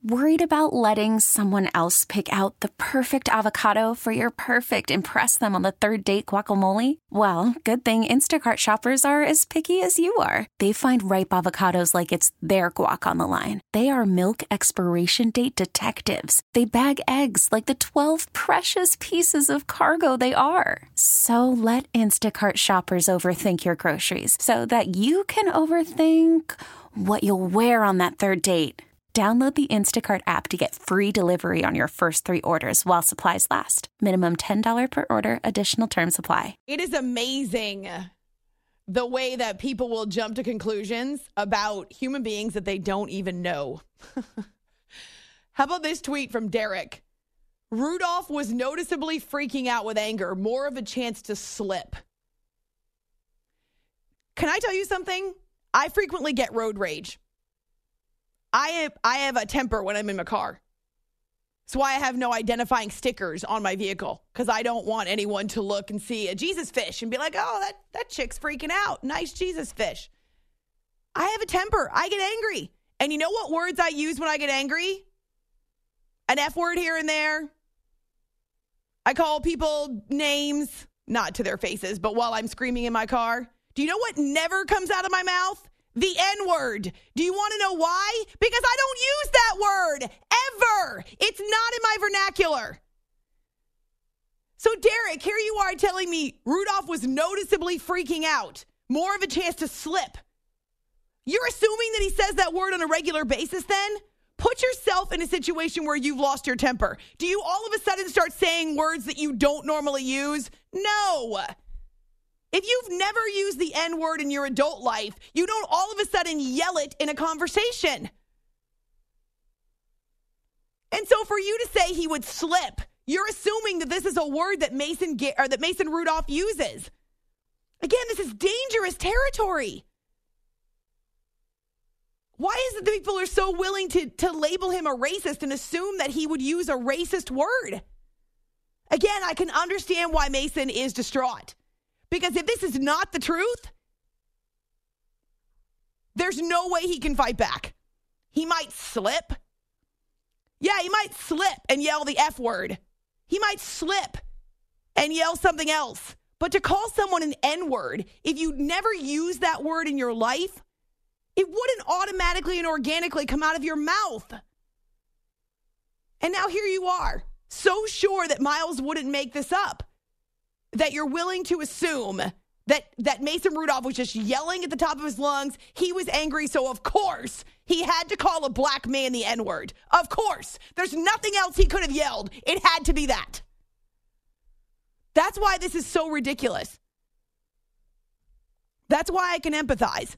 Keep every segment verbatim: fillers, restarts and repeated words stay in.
Worried about letting someone else pick out the perfect avocado for your perfect impress them on the third date guacamole? Well, good thing Instacart shoppers are as picky as you are. They find ripe avocados like it's their guac on the line. They are milk expiration date detectives. They bag eggs like the twelve precious pieces of cargo they are. So let Instacart shoppers overthink your groceries so that you can overthink what you'll wear on that third date. Download the Instacart app to get free delivery on your first three orders while supplies last. Minimum ten dollars per order. Additional terms apply. It is amazing the way that people will jump to conclusions about human beings that they don't even know. How about this tweet from Derek? Rudolph was noticeably freaking out with anger. More of a chance to slip. Can I tell you something? I frequently get road rage. I have, I have a temper when I'm in my car. That's why I have no identifying stickers on my vehicle, because I don't want anyone to look and see a Jesus fish and be like, oh, that, that chick's freaking out. Nice Jesus fish. I have a temper. I get angry. And you know what words I use when I get angry? An F word here and there. I call people names, not to their faces, but while I'm screaming in my car. Do you know what never comes out of my mouth? The N-word. Do you want to know why? Because I don't use that word ever. It's not in my vernacular. So Derek, here you are telling me Rudolph was noticeably freaking out. More of a chance to slip. You're assuming that he says that word on a regular basis then? Put yourself in a situation where you've lost your temper. Do you all of a sudden start saying words that you don't normally use? No. If you've never used the N-word in your adult life, you don't all of a sudden yell it in a conversation. And so for you to say he would slip, you're assuming that this is a word that Mason or that Mason Rudolph uses. Again, this is dangerous territory. Why is it that people are so willing to, to label him a racist and assume that he would use a racist word? Again, I can understand why Mason is distraught. Because if this is not the truth, there's no way he can fight back. He might slip. Yeah, he might slip and yell the F word. He might slip and yell something else. But to call someone an N-word, if you never use that word in your life, it wouldn't automatically and organically come out of your mouth. And now here you are, so sure that Miles wouldn't make this up, that you're willing to assume that, that Mason Rudolph was just yelling at the top of his lungs. He was angry, so of course he had to call a black man the N-word. Of course. There's nothing else he could have yelled. It had to be that. That's why this is so ridiculous. That's why I can empathize.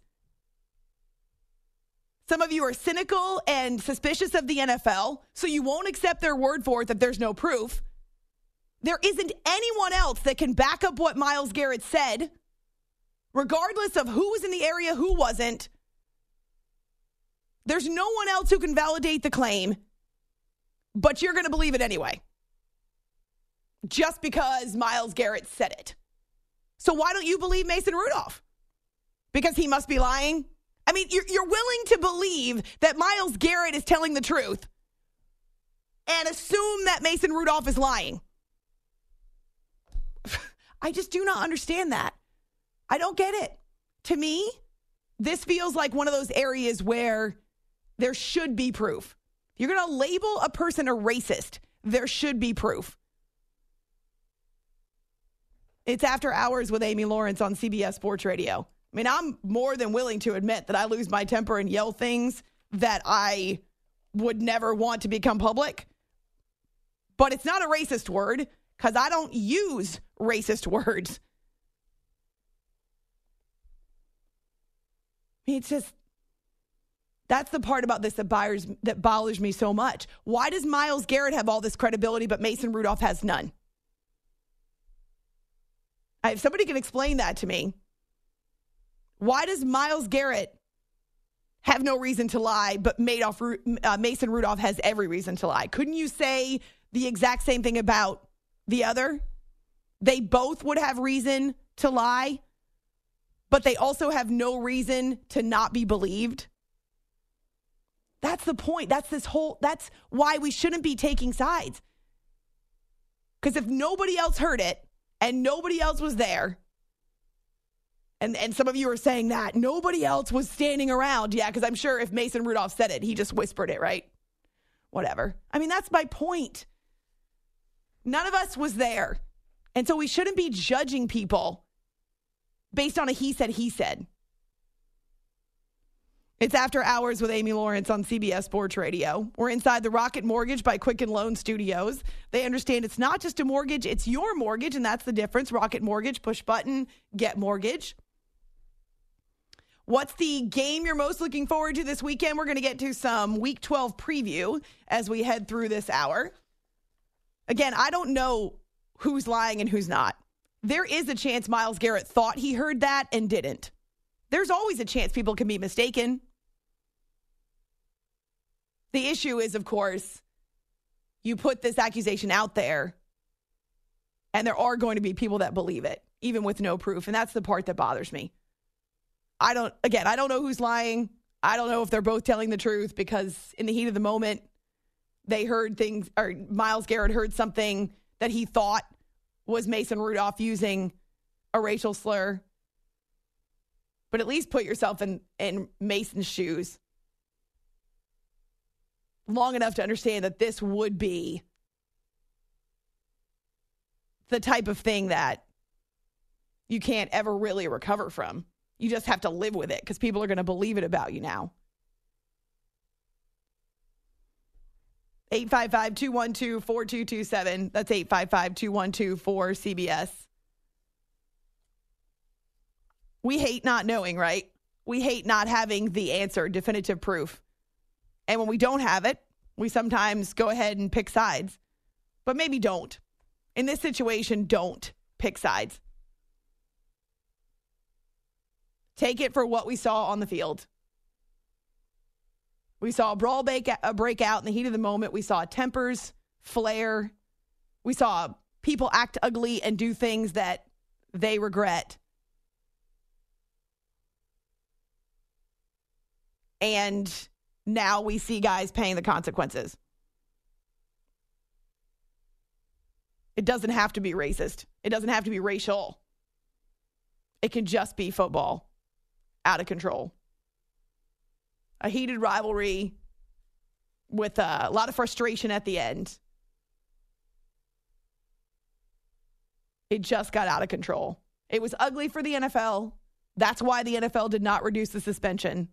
Some of you are cynical and suspicious of the N F L, so you won't accept their word for it that there's no proof. There isn't anyone else that can back up what Myles Garrett said, regardless of who was in the area, who wasn't. There's no one else who can validate the claim, but you're going to believe it anyway, just because Myles Garrett said it. So why don't you believe Mason Rudolph? Because he must be lying? I mean, you're, you're willing to believe that Myles Garrett is telling the truth and assume that Mason Rudolph is lying. I just do not understand that. I don't get it. To me, this feels like one of those areas where there should be proof. If you're going to label a person a racist, there should be proof. It's After Hours with Amy Lawrence on C B S Sports Radio. I mean, I'm more than willing to admit that I lose my temper and yell things that I would never want to become public. But it's not a racist word, because I don't use racist words. It's just, that's the part about this that, buyers, that bothers me so much. Why does Myles Garrett have all this credibility, but Mason Rudolph has none? If somebody can explain that to me. Why does Myles Garrett have no reason to lie, but Madoff, uh, Mason Rudolph has every reason to lie? Couldn't you say the exact same thing about the other? They both would have reason to lie, but they also have no reason to not be believed. That's the point. That's this whole, that's why we shouldn't be taking sides. Because if nobody else heard it and nobody else was there, and, and some of you are saying that, nobody else was standing around. Yeah, because I'm sure if Mason Rudolph said it, he just whispered it, right? Whatever. I mean, that's my point. None of us was there. And so we shouldn't be judging people based on a he said, he said. It's After Hours with Amy Lawrence on C B S Sports Radio. We're inside the Rocket Mortgage by Quicken Loan Studios. They understand it's not just a mortgage, it's your mortgage, and that's the difference. Rocket Mortgage, push button, get mortgage. What's the game you're most looking forward to this weekend? We're going to get to some Week twelve preview as we head through this hour. Again, I don't know who's lying and who's not. There is a chance Myles Garrett thought he heard that and didn't. There's always a chance people can be mistaken. The issue is, of course, you put this accusation out there, and there are going to be people that believe it, even with no proof. And that's the part that bothers me. I don't, again, I don't know who's lying. I don't know if they're both telling the truth, because in the heat of the moment, they heard things, or Myles Garrett heard something that he thought was Mason Rudolph using a racial slur. But at least put yourself in, in Mason's shoes long enough to understand that this would be the type of thing that you can't ever really recover from. You just have to live with it because people are going to believe it about you now. eight five five, two one two, four two two seven. That's eight five five, two one two, four C B S. We hate not knowing, right? We hate not having the answer, definitive proof. And when we don't have it, we sometimes go ahead and pick sides. But maybe don't. In this situation, don't pick sides. Take it for what we saw on the field. We saw a brawl break, a breakout in the heat of the moment. We saw tempers flare. We saw people act ugly and do things that they regret. And now we see guys paying the consequences. It doesn't have to be racist. It doesn't have to be racial. It can just be football. Out of control. A heated rivalry with a lot of frustration at the end. It just got out of control. It was ugly for the N F L. That's why the N F L did not reduce the suspension.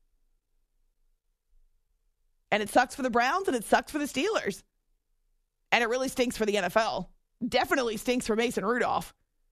And it sucks for the Browns and it sucks for the Steelers. And it really stinks for the N F L. Definitely stinks for Mason Rudolph.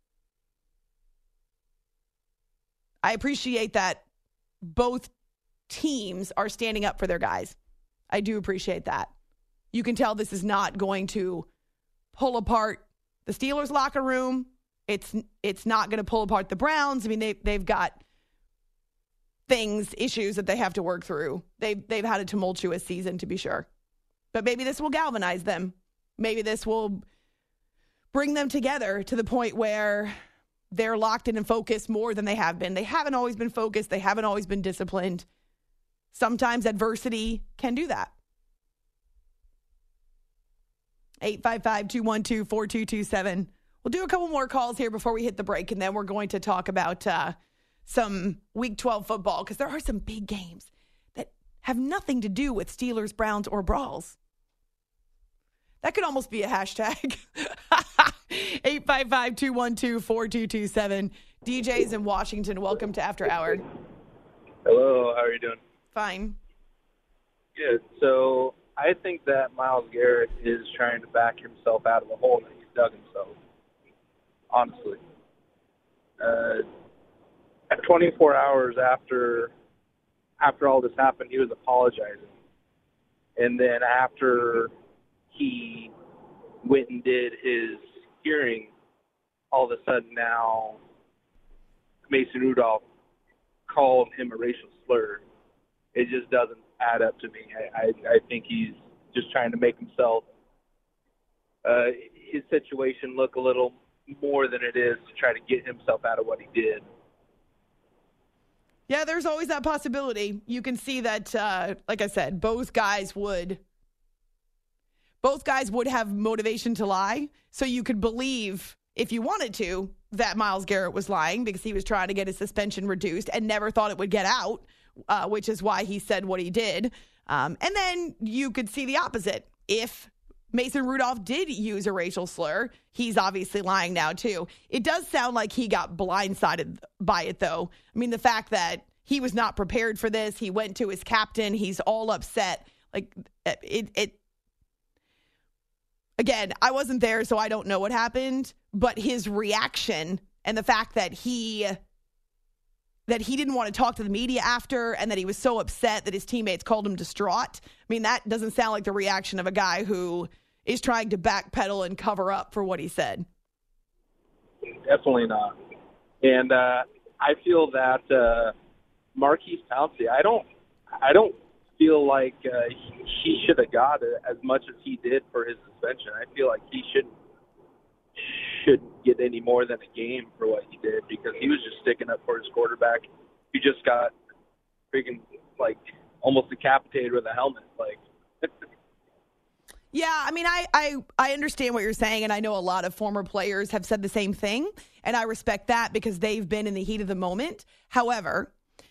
I appreciate that both teams are standing up for their guys. I do appreciate that. You can tell this is not going to pull apart the Steelers locker room. It's it's not going to pull apart the Browns. I mean, they they've got things, issues that they have to work through. They've, they've had a tumultuous season, to be sure. But maybe this will galvanize them. Maybe this will bring them together to the point where they're locked in and focused more than they have been. They haven't always been focused. They haven't always been disciplined. Sometimes adversity can do that. eight five five, two one two, four two two seven. We'll do a couple more calls here before we hit the break, and then we're going to talk about uh, some Week twelve football, because there are some big games that have nothing to do with Steelers, Browns, or brawls. That could almost be a hashtag. eight five five, two one two, four two two seven. D J's in Washington. Welcome to After Hour. Hello, how are you doing? Fine. Good. So I think that Myles Garrett is trying to back himself out of the hole that he's dug himself, honestly. Uh, at twenty-four hours after after all this happened, he was apologizing. And then after he went and did his hearing, all of a sudden now Mason Rudolph called him a racial slur. It just doesn't add up to me. I, I, I think he's just trying to make himself, uh, his situation look a little more than it is to try to get himself out of what he did. Yeah, there's always that possibility. You can see that, uh, like I said, both guys would, both guys would have motivation to lie. So you could believe, if you wanted to, that Myles Garrett was lying because he was trying to get his suspension reduced and never thought it would get out, uh, which is why he said what he did. Um, and then you could see the opposite. If Mason Rudolph did use a racial slur, he's obviously lying now too. It does sound like he got blindsided by it, though. I mean, the fact that he was not prepared for this, he went to his captain, he's all upset. Like, it, it again, I wasn't there, so I don't know what happened, but his reaction and the fact that he that he didn't want to talk to the media after and that he was so upset that his teammates called him distraught. I mean, that doesn't sound like the reaction of a guy who is trying to backpedal and cover up for what he said. Definitely not. And uh, I feel that uh, Maurkice Pouncey, I don't, I don't feel like uh, he, he should have got as much as he did for his suspension. I feel like he shouldn't shouldn't get any more than a game for what he did because he was just sticking up for his quarterback. He just got freaking like almost decapitated with a helmet. Like, yeah, I mean, I, I I understand what you're saying, and I know a lot of former players have said the same thing, and I respect that because they've been in the heat of the moment. However,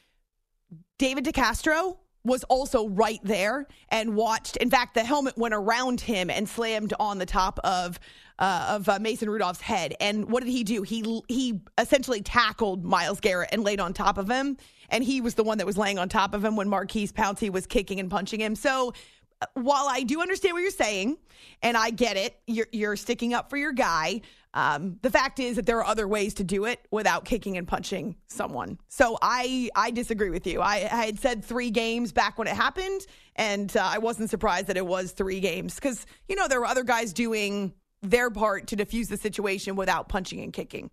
David DeCastro was also right there and watched. In fact, the helmet went around him and slammed on the top of uh, of uh, Mason Rudolph's head. And what did he do? He he essentially tackled Myles Garrett and laid on top of him. And he was the one that was laying on top of him when Maurkice Pouncey was kicking and punching him. So uh, while I do understand what you're saying, and I get it, you're, you're sticking up for your guy. Um, the fact is that there are other ways to do it without kicking and punching someone. So I, I disagree with you. I, I had said three games back when it happened, and uh, I wasn't surprised that it was three games because, you know, there were other guys doing their part to defuse the situation without punching and kicking.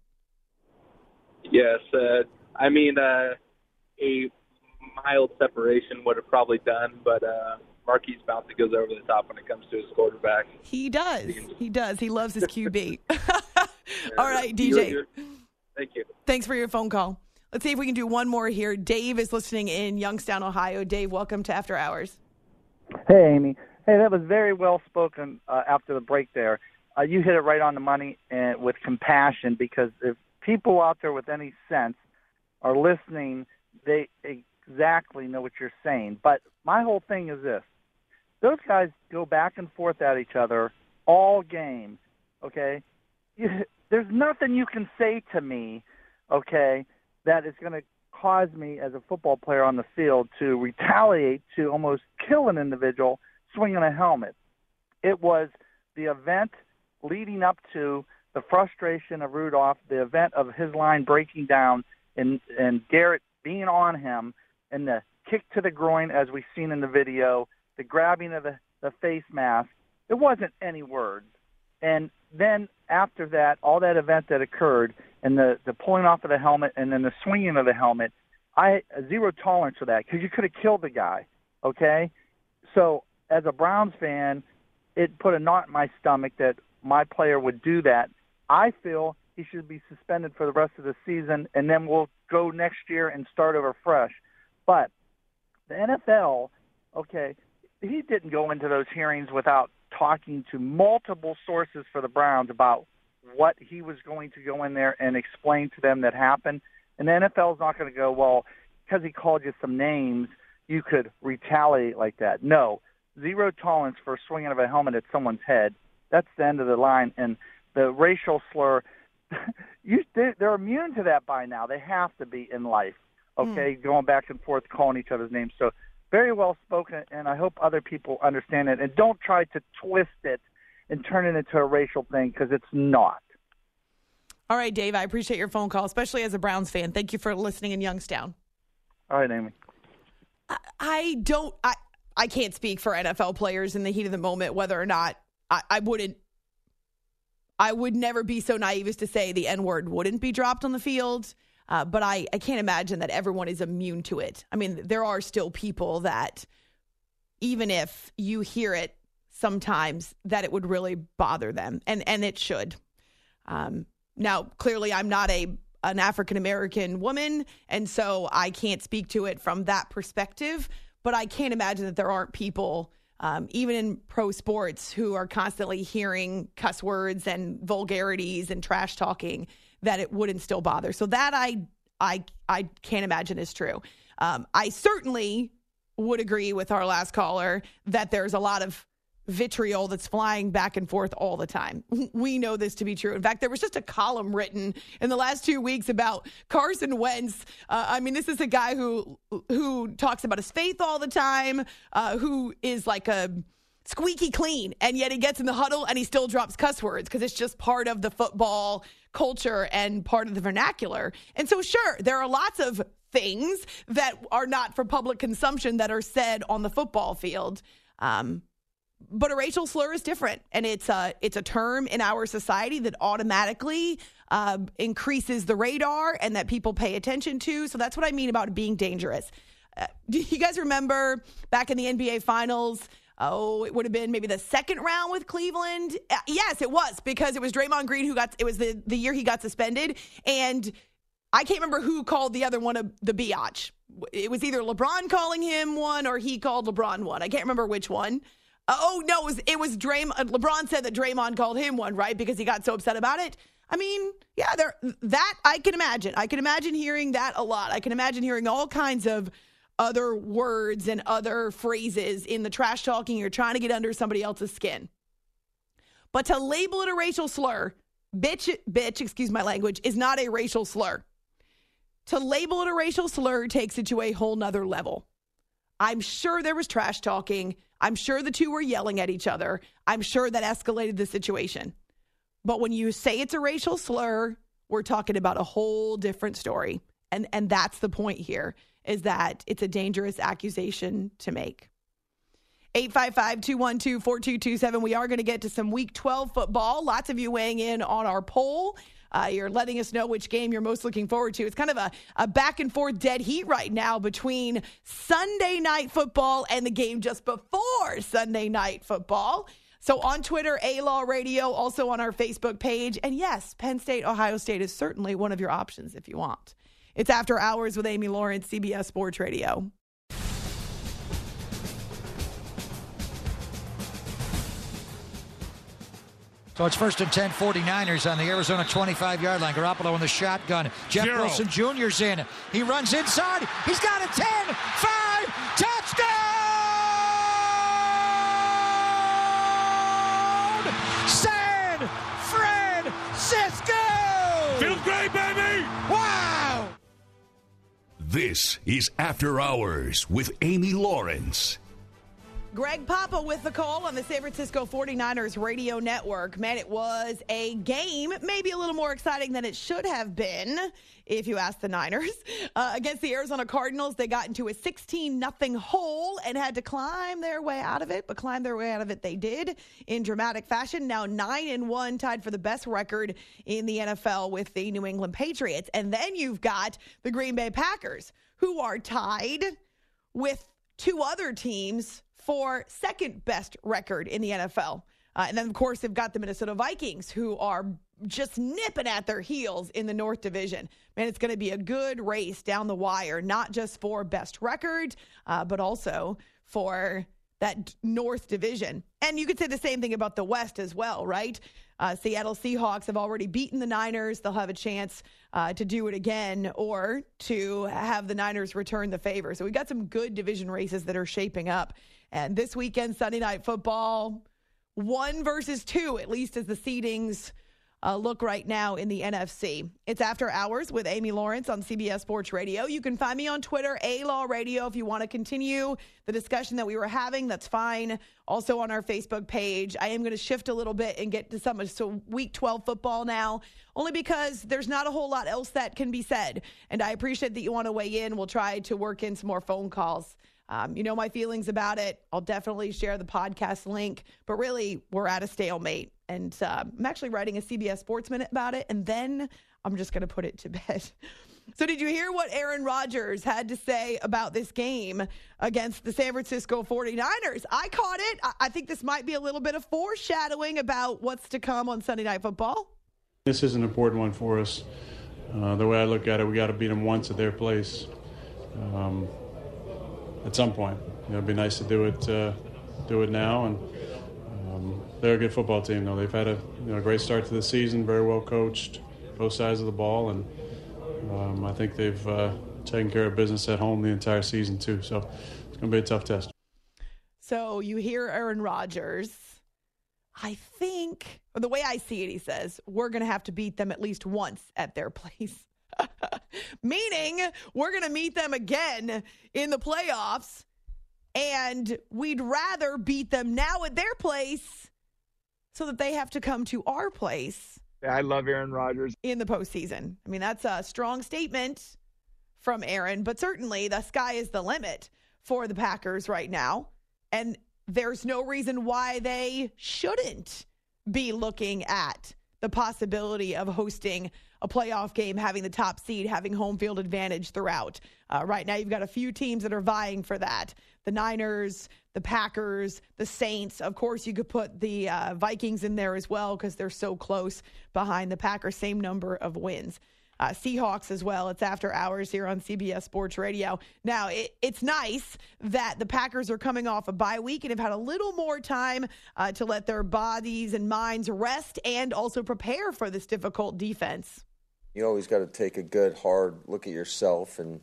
Yes. Uh, I mean, uh, a mild separation would have probably done, but uh, Maurkice Pouncey goes over the top when it comes to his quarterback. He does. He does. He loves his Q B. All right, D J. Thank you. Thanks for your phone call. Let's see if we can do one more here. Dave is listening in Youngstown, Ohio. Dave, welcome to After Hours. Hey, Amy. Hey, that was very well spoken uh, after the break there. Uh, you hit it right on the money and with compassion because if people out there with any sense are listening, they exactly know what you're saying. But my whole thing is this. Those guys go back and forth at each other all game, okay? You, there's nothing you can say to me, okay, that is going to cause me as a football player on the field to retaliate to almost kill an individual swinging a helmet. It was the event leading up to the frustration of Rudolph, the event of his line breaking down and, and Garrett being on him, and the kick to the groin as we've seen in the video, the grabbing of the, the face mask. It wasn't any words. And then after that, all that event that occurred and the, the pulling off of the helmet and then the swinging of the helmet, I zero tolerance for that because you could have killed the guy, okay? So as a Browns fan, it put a knot in my stomach that my player would do that. I feel he should be suspended for the rest of the season, and then we'll go next year and start over fresh. But the N F L, okay, he didn't go into those hearings without talking to multiple sources for the Browns about what he was going to go in there and explain to them that happened. And the N F L is not going to go, well, because he called you some names, you could retaliate like that. No, zero tolerance for swinging of a helmet at someone's head. That's the end of the line. And the racial slur, you, they're immune to that by now. They have to be in life, okay, mm. going back and forth, calling each other's names. So very well spoken, and I hope other people understand it. And don't try to twist it and turn it into a racial thing because it's not. All right, Dave, I appreciate your phone call, especially as a Browns fan. Thank you for listening in Youngstown. All right, Amy. I, I don't I, – I can't speak for N F L players in the heat of the moment, whether or not I, I wouldn't – I would never be so naive as to say the N-word wouldn't be dropped on the field. Uh, but I, I can't imagine that everyone is immune to it. I mean, there are still people that even if you hear it sometimes, that it would really bother them. And, and it should. Um, now, clearly, I'm not a an African-American woman, and so I can't speak to it from that perspective, but I can't imagine that there aren't people, um, even in pro sports, who are constantly hearing cuss words and vulgarities and trash talking that it wouldn't still bother. So that I I I can't imagine is true. Um, I certainly would agree with our last caller that there's a lot of vitriol that's flying back and forth all the time. We know this to be true. In fact, there was just a column written in the last two weeks about Carson Wentz. Uh, I mean, this is a guy who who talks about his faith all the time, uh, who is like a squeaky clean, and yet he gets in the huddle and he still drops cuss words because it's just part of the football culture and part of the vernacular. And so, sure, there are lots of things that are not for public consumption that are said on the football field. Um, but a racial slur is different, and it's a, it's a term in our society that automatically uh, increases the radar and that people pay attention to. So that's what I mean about it being dangerous. Uh, do you guys remember back in the N B A Finals? Oh, it would have been maybe the second round with Cleveland. Uh, yes, it was, because it was Draymond Green who got, it was the, the year he got suspended. And I can't remember who called the other one a, the biatch. It was either LeBron calling him one or he called LeBron one. I can't remember which one. Uh, oh, no, it was, it was Draymond. LeBron said that Draymond called him one, right? Because he got so upset about it. I mean, yeah, there, that I can imagine. I can imagine hearing that a lot. I can imagine hearing all kinds of other words and other phrases in the trash talking. You're trying to get under somebody else's skin. But to label it a racial slur, bitch, bitch, excuse my language, is not a racial slur. To label it a racial slur takes it to a whole nother level. I'm sure there was trash talking. I'm sure the two were yelling at each other. I'm sure that escalated the situation. But when you say it's a racial slur, we're talking about a whole different story. And and that's the point here, is that it's a dangerous accusation to make. eight five five, two one two, four two two seven. We are going to get to some Week twelve football. Lots of you weighing in on our poll. Uh, you're letting us know which game you're most looking forward to. It's kind of a, a back and forth dead heat right now between Sunday Night Football and the game just before Sunday Night Football. So on Twitter, A-Law Radio, also on our Facebook page. And yes, Penn State, Ohio State is certainly one of your options if you want. It's After Hours with Amy Lawrence, C B S Sports Radio. So it's first and ten, 49ers on the Arizona twenty-five-yard line. Garoppolo in the shotgun. Jeff Zero. Wilson Junior's in. He runs inside. He's got a ten, five, touchdown! San Francisco! Feels great, baby! Wow! This is After Hours with Amy Lawrence. Greg Papa with the call on the San Francisco forty-niners radio network. Man, it was a game, maybe a little more exciting than it should have been, if you ask the Niners. Uh, against the Arizona Cardinals, they got into a sixteen nothing hole and had to climb their way out of it, but climb their way out of it they did in dramatic fashion. Now nine and one, tied for the best record in the N F L with the New England Patriots. And then you've got the Green Bay Packers, who are tied with two other teams for second best record in the N F L. Uh, and then, of course, they've got the Minnesota Vikings, who are just nipping at their heels in the North Division. Man, it's going to be a good race down the wire, not just for best record, uh, but also for that North Division. And you could say the same thing about the West as well, right? Uh, Seattle Seahawks have already beaten the Niners. They'll have a chance uh, to do it again or to have the Niners return the favor. So we've got some good division races that are shaping up. And this weekend, Sunday Night Football, one versus two, at least as the seedings uh, look right now in the N F C. It's After Hours with Amy Lawrence on C B S Sports Radio. You can find me on Twitter, A-Law Radio, if you want to continue the discussion that we were having. That's fine. Also on our Facebook page. I am going to shift a little bit and get to some so Week twelve football now, only because there's not a whole lot else that can be said. And I appreciate that you want to weigh in. We'll try to work in some more phone calls. Um, you know my feelings about it. I'll definitely share the podcast link. But really, we're at a stalemate. And uh, I'm actually writing a C B S Sports Minute about it. And then I'm just going to put it to bed. So did you hear what Aaron Rodgers had to say about this game against the San Francisco forty-niners? I caught it. I, I think this might be a little bit of foreshadowing about what's to come on Sunday Night Football. This is an important one for us. Uh, the way I look at it, we got to beat them once at their place um, at some point. You know, it'd be nice to do it uh, do it now. And um, they're a good football team, though. They've had a you know, great start to the season, very well coached, both sides of the ball, and um, I think they've uh, taken care of business at home the entire season, too. So it's going to be a tough test. So you hear Aaron Rodgers. I think, or the way I see it, he says, we're going to have to beat them at least once at their place. Meaning, we're going to meet them again in the playoffs, and we'd rather beat them now at their place so that they have to come to our place. Yeah, I love Aaron Rodgers. In the postseason. I mean, that's a strong statement from Aaron, but certainly the sky is the limit for the Packers right now. And there's no reason why they shouldn't be looking at the possibility of hosting a playoff game, having the top seed, having home field advantage throughout. Uh, right now, you've got a few teams that are vying for that. The Niners, the Packers, the Saints. Of course, you could put the uh, Vikings in there as well because they're so close behind the Packers, same number of wins. Uh, Seahawks as well. It's after hours here on C B S Sports Radio. Now, it, it's nice that the Packers are coming off a bye week and have had a little more time uh, to let their bodies and minds rest and also prepare for this difficult defense. You always got to take a good, hard look at yourself and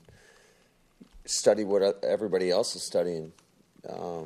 study what everybody else is studying um,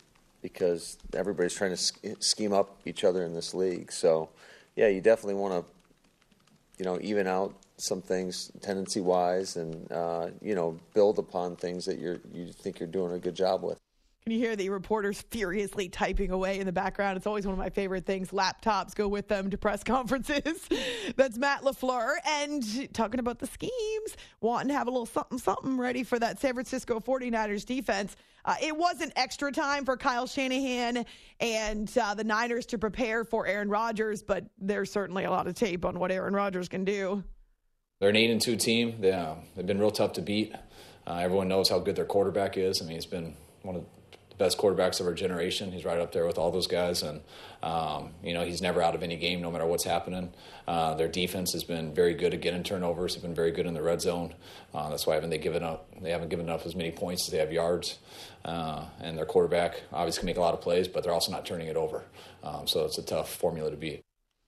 because everybody's trying to scheme up each other in this league. So, yeah, you definitely want to, you know, even out some things tendency-wise and, uh, you know, build upon things that you're you think you're doing a good job with. Can you hear the reporters furiously typing away in the background? It's always one of my favorite things. Laptops go with them to press conferences. That's Matt LaFleur. And talking about the schemes, wanting to have a little something-something ready for that San Francisco forty-niners defense. Uh, it wasn't extra time for Kyle Shanahan and uh, the Niners to prepare for Aaron Rodgers, but there's certainly a lot of tape on what Aaron Rodgers can do. They're an eight and two team. They, uh, they've been real tough to beat. Uh, everyone knows how good their quarterback is. I mean, he's been one of the best quarterbacks of our generation. He's right up there with all those guys. And, um, you know, he's never out of any game no matter what's happening. Uh, their defense has been very good at getting turnovers. They've been very good in the red zone. Uh, that's why haven't they given up? They haven't given up as many points as they have yards. Uh, and their quarterback obviously can make a lot of plays, but they're also not turning it over. Um, so it's a tough formula to beat.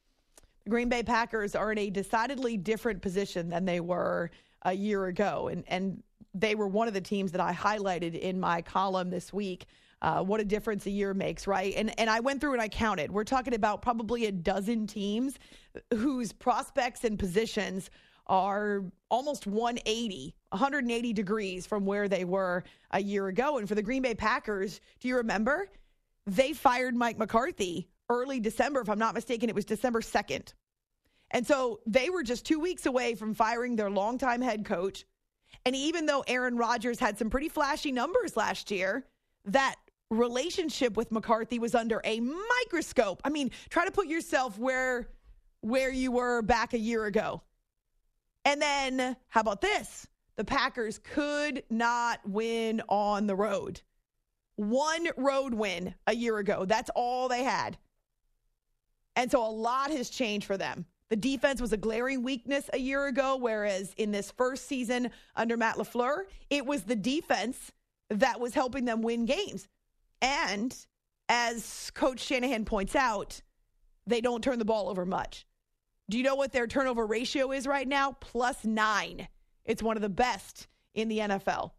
The Green Bay Packers are in a decidedly different position than they were a year ago. And, and they were one of the teams that I highlighted in my column this week. Uh, what a difference a year makes, right? And and I went through and I counted. We're talking about probably a dozen teams whose prospects and positions are almost one eighty, one eighty degrees from where they were a year ago. And for the Green Bay Packers, do you remember? They fired Mike McCarthy early December. If I'm not mistaken, it was December second. And so they were just two weeks away from firing their longtime head coach. And even though Aaron Rodgers had some pretty flashy numbers last year, that relationship with McCarthy was under a microscope. I mean, try to put yourself where where you were back a year ago. And then, how about this? The Packers could not win on the road. One road win a year ago. That's all they had. And so a lot has changed for them. The defense was a glaring weakness a year ago, whereas in this first season under Matt LaFleur, it was the defense that was helping them win games. And as Coach Shanahan points out, they don't turn the ball over much. Do you know what their turnover ratio is right now? Plus nine. It's one of the best in the N F L.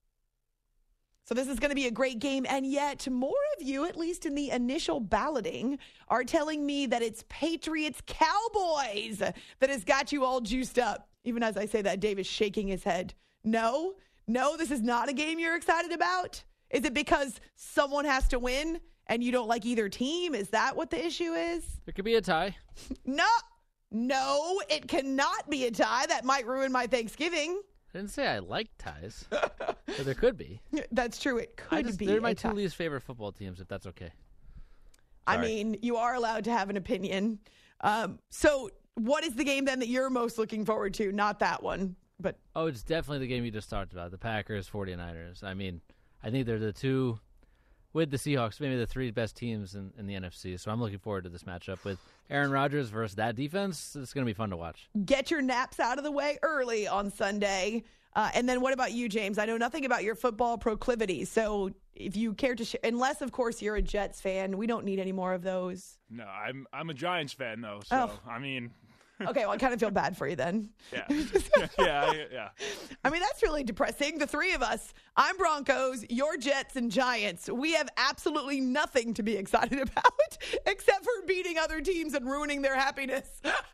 So this is going to be a great game, and yet more of you, at least in the initial balloting, are telling me that it's Patriots-Cowboys that has got you all juiced up. Even as I say that, Dave is shaking his head. No, no, this is not a game you're excited about? Is it because someone has to win and you don't like either team? Is that what the issue is? There could be a tie. No, no, it cannot be a tie. That might ruin my Thanksgiving. I didn't say I like ties, but there could be. That's true. It could just, be. They're my a two tie. least favorite football teams, if that's okay. I Sorry. mean, you are allowed to have an opinion. Um, so what is the game then that you're most looking forward to? Not that one, but Oh, it's definitely the game you just talked about, the Packers, forty-niners. I mean, I think they're the two with the Seahawks, maybe the three best teams in, in the N F C. So I'm looking forward to this matchup with Aaron Rodgers versus that defense. It's going to be fun to watch. Get your naps out of the way early on Sunday. Uh, and then what about you, James? I know nothing about your football proclivities. So if you care to share, unless, of course, you're a Jets fan, we don't need any more of those. No, I'm I'm a Giants fan, though. So, Oh. I mean. Okay, well, I kind of feel bad for you then. Yeah. yeah, yeah. I mean, that's really depressing. The three of us, I'm Broncos, you're Jets and Giants. We have absolutely nothing to be excited about except for beating other teams and ruining their happiness.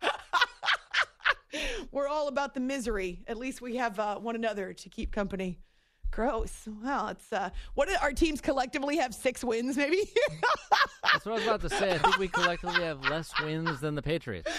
We're all about the misery. At least we have uh, one another to keep company. Gross. Well, it's uh, what did our teams collectively have six wins, maybe? That's what I was about to say. I think we collectively have less wins than the Patriots.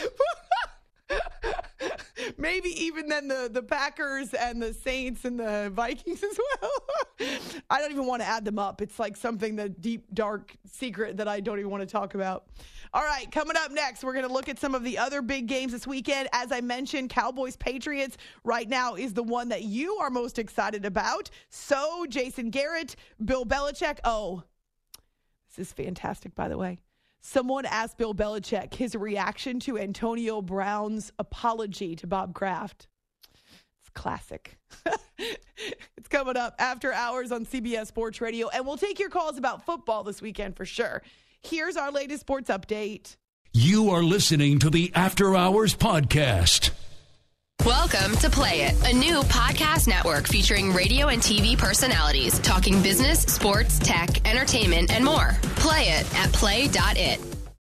Maybe even then the, the Packers and the Saints and the Vikings as well. I don't even want to add them up. It's like something, the deep, dark secret that I don't even want to talk about. All right, coming up next, we're going to look at some of the other big games this weekend. As I mentioned, Cowboys-Patriots right now is the one that you are most excited about. So, Jason Garrett, Bill Belichick. Oh, this is fantastic, by the way. Someone asked Bill Belichick his reaction to Antonio Brown's apology to Bob Kraft. It's classic. It's coming up after hours on C B S Sports Radio, and we'll take your calls about football this weekend for sure. Here's our latest sports update. You are listening to the After Hours Podcast. Welcome to Play It, a new podcast network featuring radio and T V personalities talking business, sports, tech, entertainment, and more. Play it at play dot it.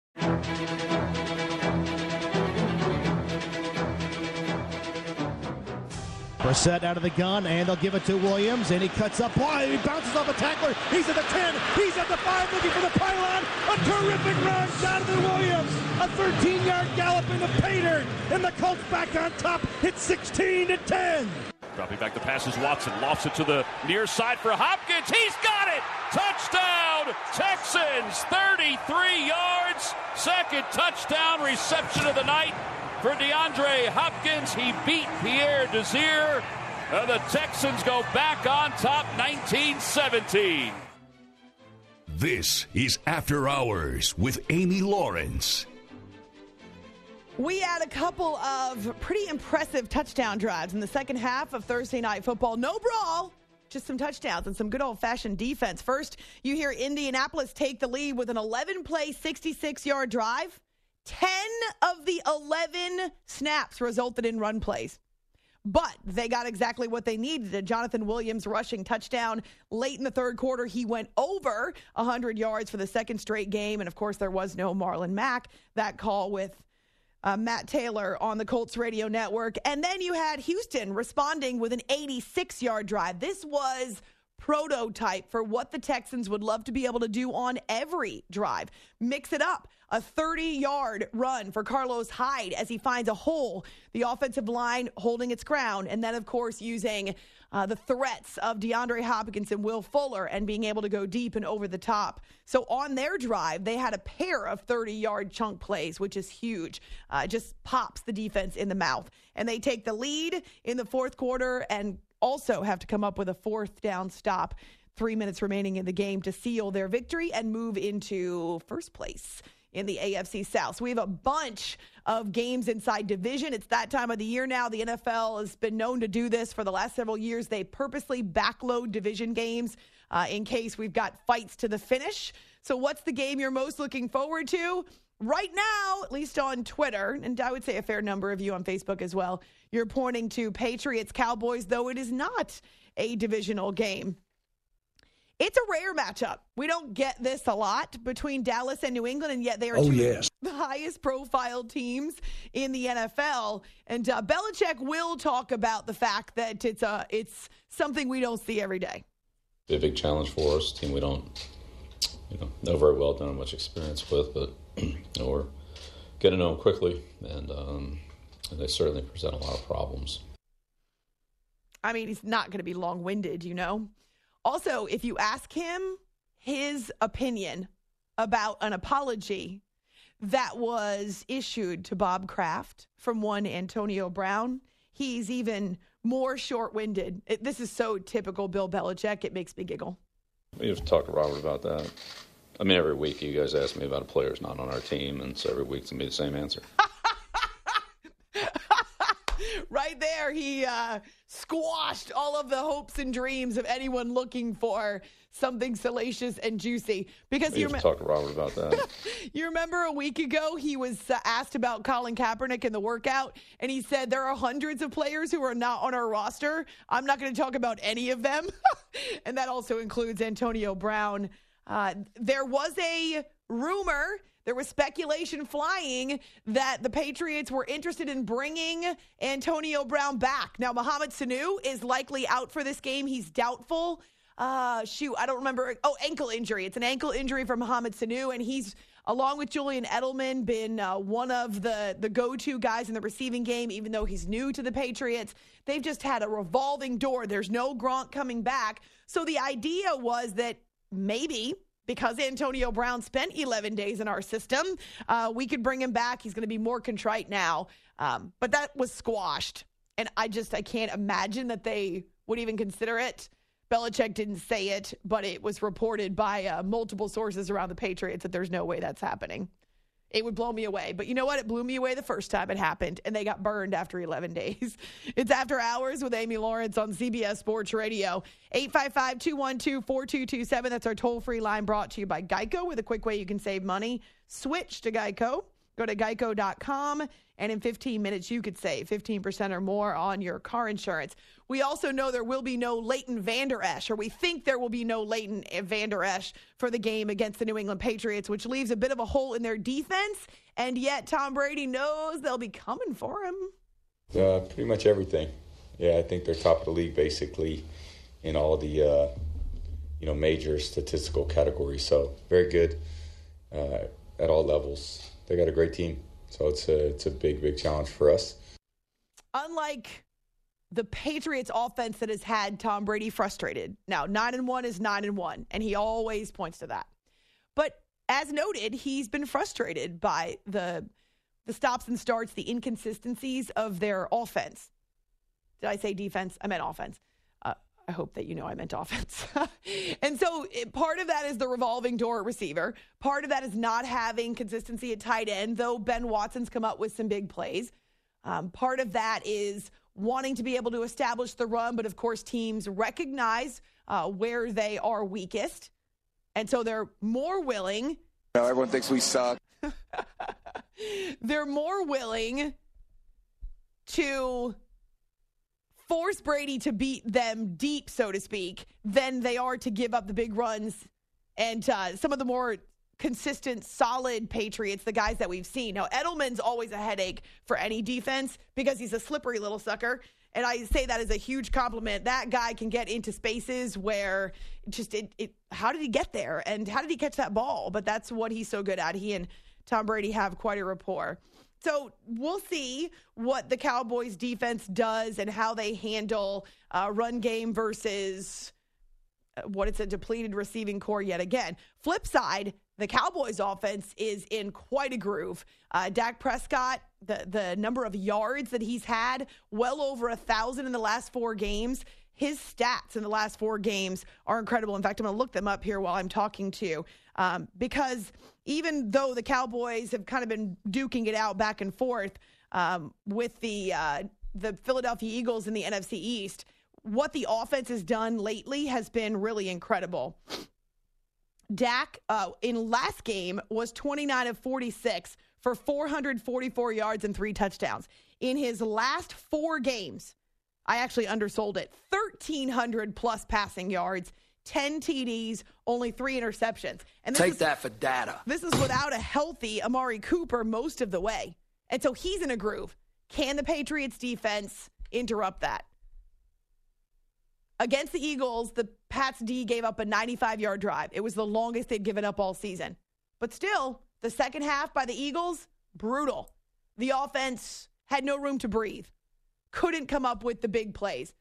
Brissett out of the gun, and they'll give it to Williams, and he cuts up wide. He bounces off a tackler. He's at the ten. He's at the five, looking for the pylon. A terrific run, Jonathan Williams. A thirteen-yard gallop into pay dirt, and the Colts back on top. It's sixteen to ten. Dropping back the passes, Watson lofts it to the near side for Hopkins. He's got it! Touchdown, Texans, thirty-three yards. Second touchdown reception of the night for DeAndre Hopkins. He beat Pierre Desir. Uh, the Texans go back on top, nineteen seventeen. This is After Hours with Amy Lawrence. We had a couple of pretty impressive touchdown drives in the second half of Thursday Night Football. No brawl, just some touchdowns and some good old-fashioned defense. First, you hear Indianapolis take the lead with an eleven-play, sixty-six-yard drive. ten of the eleven snaps resulted in run plays. But they got exactly what they needed. A Jonathan Williams rushing touchdown. Late in the third quarter, he went over one hundred yards for the second straight game. And, of course, there was no Marlon Mack. That call with uh, Matt Taylor on the Colts radio network. And then you had Houston responding with an eighty-six-yard drive. This was prototype for what the Texans would love to be able to do on every drive. Mix it up. A thirty-yard run for Carlos Hyde as he finds a hole. The offensive line holding its ground. And then, of course, using uh, the threats of DeAndre Hopkins and Will Fuller and being able to go deep and over the top. So on their drive, they had a pair of thirty-yard chunk plays, which is huge. Uh, just pops the defense in the mouth. And they take the lead in the fourth quarter and also have to come up with a fourth down stop. Three minutes remaining in the game to seal their victory and move into first place in the A F C South. So we have a bunch of games inside division. It's that time of the year now. The N F L has been known to do this for the last several years. They purposely backload division games uh, in case we've got fights to the finish. So what's the game you're most looking forward to? Right now, at least on Twitter, and I would say a fair number of you on Facebook as well, you're pointing to Patriots-Cowboys, though it is not a divisional game. It's a rare matchup. We don't get this a lot between Dallas and New England, and yet they are oh, two yes. of the highest profile teams in the N F L. And uh, Belichick will talk about the fact that it's uh, it's something we don't see every day. It's a big challenge for us, a team we don't you know, know very well, don't have much experience with, but you know, we're getting to know them quickly, and, um, and they certainly present a lot of problems. I mean, he's not going to be long-winded, you know. Also, if you ask him his opinion about an apology that was issued to Bob Kraft from one Antonio Brown, he's even more short-winded. It, this is so typical Bill Belichick, it makes me giggle. We have to talk to Robert about that. I mean, every week you guys ask me about a player who's not on our team, and so every week it's going to be the same answer. Right there, he uh, squashed all of the hopes and dreams of anyone looking for something salacious and juicy. Because we you have rem- to talk to Robert about that. You remember a week ago he was uh, asked about Colin Kaepernick in the workout, and he said there are hundreds of players who are not on our roster. I'm not going to talk about any of them, and that also includes Antonio Brown. Uh, there was a rumor. There was speculation flying that the Patriots were interested in bringing Antonio Brown back. Now, Mohamed Sanu is likely out for this game. He's doubtful. Uh, shoot, I don't remember. Oh, ankle injury. It's an ankle injury for Mohamed Sanu, and he's, along with Julian Edelman, been uh, one of the, the go-to guys in the receiving game, even though he's new to the Patriots. They've just had a revolving door. There's no Gronk coming back. So the idea was that maybe, because Antonio Brown spent eleven days in our system, uh, we could bring him back. He's going to be more contrite now. Um, but that was squashed. And I just, I can't imagine that they would even consider it. Belichick didn't say it, but it was reported by uh, multiple sources around the Patriots that there's no way that's happening. It would blow me away. But you know what? It blew me away the first time it happened, and they got burned after eleven days. It's After Hours with Amy Lawrence on C B S Sports Radio. eight five five, two one two, four two two seven. That's our toll-free line, brought to you by Geico, with a quick way you can save money. Switch to Geico. Go to geico dot com, and in fifteen minutes, you could save fifteen percent or more on your car insurance. We also know there will be no Leighton Vander Esch, or we think there will be no Leighton Vander Esch for the game against the New England Patriots, which leaves a bit of a hole in their defense, and yet Tom Brady knows they'll be coming for him. Uh, pretty much everything. Yeah, I think they're top of the league basically in all the uh, you know major statistical categories. So very good uh, at all levels. They got a great team, so it's a it's a big big challenge for us. Unlike the Patriots offense that has had Tom Brady frustrated. Now, nine and one is nine and one, and he always points to that. But as noted, he's been frustrated by the the stops and starts, the inconsistencies of their offense. Did I say defense? I meant offense. Uh, I hope that you know I meant offense. And so it, part of that is the revolving door at receiver. Part of that is not having consistency at tight end, though Ben Watson's come up with some big plays. Um, part of that is wanting to be able to establish the run, but of course teams recognize uh, where they are weakest. And so they're more willing. No, everyone thinks we suck. They're more willing to force Brady to beat them deep, so to speak, than they are to give up the big runs and uh, some of the more consistent, solid Patriots, the guys that we've seen. Now, Edelman's always a headache for any defense because he's a slippery little sucker. And I say that as a huge compliment. That guy can get into spaces where just it, it how did he get there? And how did he catch that ball? But that's what he's so good at. He and Tom Brady have quite a rapport. So we'll see what the Cowboys defense does and how they handle uh, run game versus what it's a depleted receiving core yet again. Flip side, the Cowboys offense is in quite a groove. Uh, Dak Prescott, the, the number of yards that he's had, well over a thousand in the last four games. His stats in the last four games are incredible. In fact, I'm going to look them up here while I'm talking to you um, because even though the Cowboys have kind of been duking it out back and forth um, with the uh, the Philadelphia Eagles in the N F C East, what the offense has done lately has been really incredible. Dak, uh, in last game, was twenty-nine of forty-six for four hundred forty-four yards and three touchdowns. In his last four games, I actually undersold it, thirteen hundred plus passing yards, ten T Ds, only three interceptions. And this Take is, that for data. This is without a healthy Amari Cooper most of the way. And so he's in a groove. Can the Patriots defense interrupt that? Against the Eagles, the Pats D gave up a ninety-five-yard drive. It was the longest they'd given up all season. But still, the second half by the Eagles, brutal. The offense had no room to breathe. Couldn't come up with the big plays.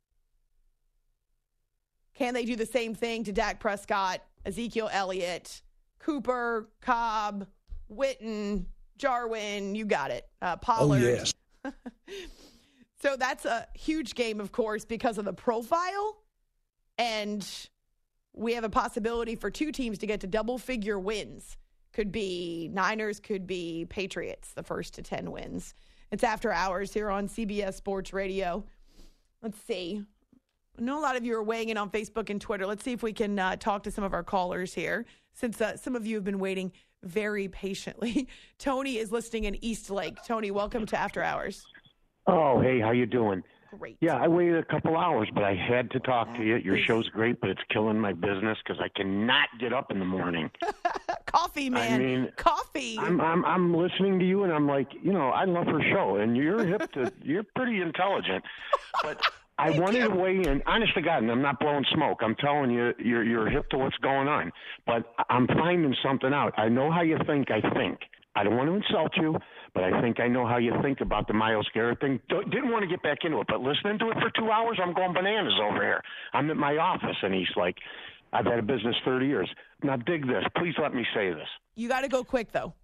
Can they do the same thing to Dak Prescott, Ezekiel Elliott, Cooper, Cobb, Witten, Jarwin? You got it. Uh, Pollard. Oh, yes. So that's a huge game, of course, because of the profile and we have a possibility for two teams to get to double-figure wins. Could be Niners, could be Patriots, the first to ten wins. It's After Hours here on C B S Sports Radio. Let's see. I know a lot of you are weighing in on Facebook and Twitter. Let's see if we can uh, talk to some of our callers here, since uh, some of you have been waiting very patiently. Tony is listening in East Lake. Tony, welcome to After Hours. Oh, hey, how you doing? Great. Yeah, I waited a couple hours, but I had to talk to you. Your show's great, but it's killing my business because I cannot get up in the morning. Coffee, man. I mean, coffee. I'm, I'm I'm listening to you, and I'm like, you know, I love her show, and you're hip to, you're pretty intelligent, but I wanted you. to weigh in. Honest to God, and I'm not blowing smoke. I'm telling you, you're you're hip to what's going on, but I'm finding something out. I know how you think. I think. I don't want to insult you, but I think I know how you think about the Myles Garrett thing. Don't, didn't want to get back into it, but listening to it for two hours, I'm going bananas over here. I'm at my office, and he's like, I've had a business thirty years. Now, dig this. Please let me say this. You got to go quick, though.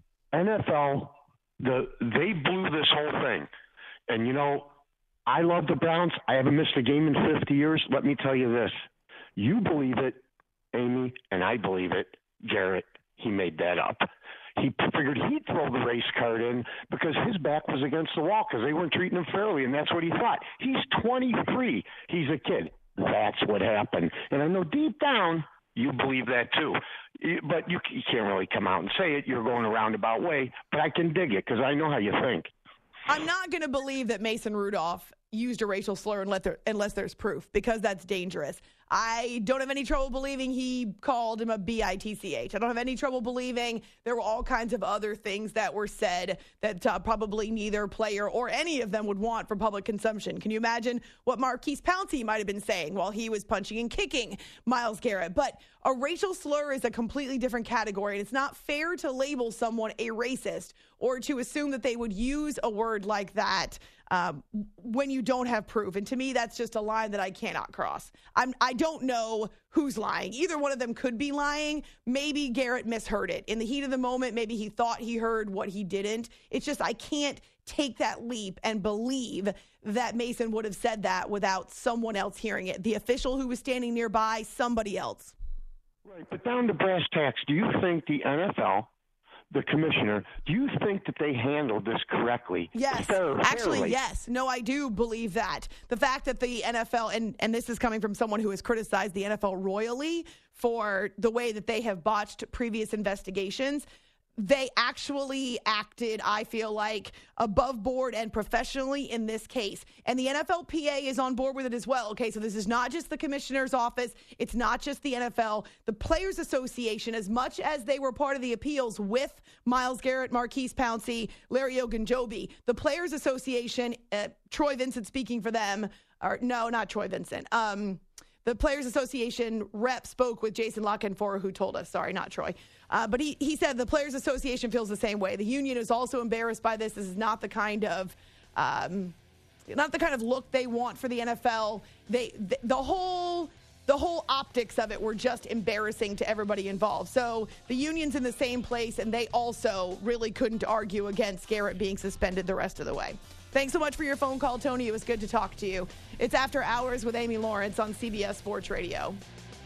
N F L, the they blew this whole thing. And, you know, I love the Browns. I haven't missed a game in fifty years. Let me tell you this. You believe it, Amy, and I believe it. Garrett, he made that up. He figured he'd throw the race card in because his back was against the wall because they weren't treating him fairly, and that's what he thought. He's twenty-three. He's a kid. That's what happened. And I know deep down you believe that too. But you, you can't really come out and say it. You're going a roundabout way. But I can dig it because I know how you think. I'm not going to believe that Mason Rudolph used a racial slur unless, there, unless there's proof, because that's dangerous. I don't have any trouble believing he called him a B I T C H. I don't have any trouble believing there were all kinds of other things that were said that uh, probably neither player or any of them would want for public consumption. Can you imagine what Marquise Pouncey might have been saying while he was punching and kicking Myles Garrett? But a racial slur is a completely different category, and it's not fair to label someone a racist or to assume that they would use a word like that Um, when you don't have proof. And to me, that's just a line that I cannot cross. I'm, I don't know who's lying. Either one of them could be lying. Maybe Garrett misheard it. In the heat of the moment, maybe he thought he heard what he didn't. It's just I can't take that leap and believe that Mason would have said that without someone else hearing it. The official who was standing nearby, somebody else. Right, but down to brass tacks, do you think the N F L, the commissioner, do you think that they handled this correctly? Yes. Fair, Actually, fairly? yes. No, I do believe that. The fact that the N F L, and, and this is coming from someone who has criticized the N F L royally for the way that they have botched previous investigations, they actually acted, I feel like, above board and professionally in this case. And the N F L P A is on board with it as well. Okay, so this is not just the commissioner's office. It's not just the N F L. The Players Association, as much as they were part of the appeals with Myles Garrett, Marquise Pouncey, Larry Ogunjobi, the Players Association, uh, Troy Vincent speaking for them, or no, not Troy Vincent, um, the Players Association rep spoke with Jason Lockenfor, who told us, sorry, not Troy. Uh, but he, he said the Players Association feels the same way. The union is also embarrassed by this. This is not the kind of um, not the kind of look they want for the N F L. They the, the whole the whole optics of it were just embarrassing to everybody involved. So the union's in the same place, and they also really couldn't argue against Garrett being suspended the rest of the way. Thanks so much for your phone call, Tony. It was good to talk to you. It's After Hours with Amy Lawrence on C B S Sports Radio.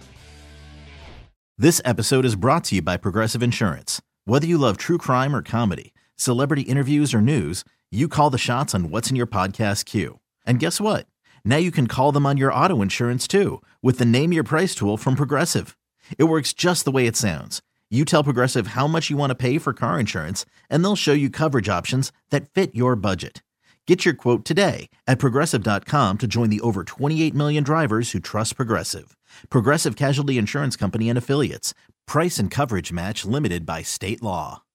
This episode is brought to you by Progressive Insurance. Whether you love true crime or comedy, celebrity interviews or news, you call the shots on what's in your podcast queue. And guess what? Now you can call them on your auto insurance too with the Name Your Price tool from Progressive. It works just the way it sounds. You tell Progressive how much you want to pay for car insurance, and they'll show you coverage options that fit your budget. Get your quote today at Progressive dot com to join the over twenty-eight million drivers who trust Progressive. Progressive Casualty Insurance Company and Affiliates. Price and coverage match limited by state law.